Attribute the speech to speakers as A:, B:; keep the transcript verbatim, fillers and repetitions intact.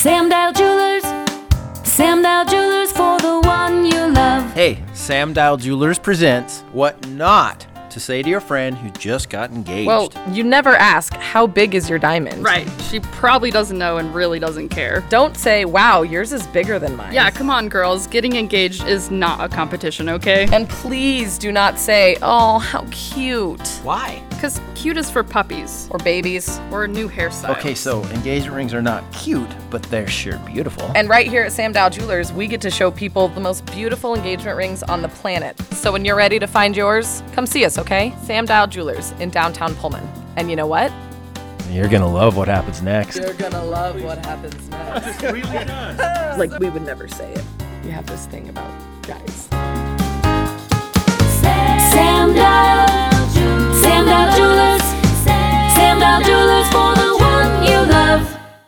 A: Sam Dial Jewelers. Sam Dial Jewelers for the one you love.
B: Hey, Sam Dial Jewelers presents What Not to Say to Your Friend Who Just Got Engaged.
C: Well, you never ask, how big is your diamond?
D: Right. She probably doesn't know and really doesn't care.
C: Don't say, wow, yours is bigger than mine.
D: Yeah, come on, girls. Getting engaged is not a competition, okay?
C: And please do not say, oh, how cute.
B: Why?
D: Because cute is for puppies.
C: Or babies.
D: Or new hairstyles.
B: Okay, so engagement rings are not cute, but they're sure beautiful.
C: And right here at Sam Dial Jewelers, we get to show people the most beautiful engagement rings on the planet. So when you're ready to find yours, come see us, okay? Sam Dial Jewelers in downtown Pullman. And you know what?
B: You're gonna love what happens next.
C: You're gonna love what happens next.
E: It really does.
C: Like, we would never say it. You have this thing about guys.
A: Sam Dial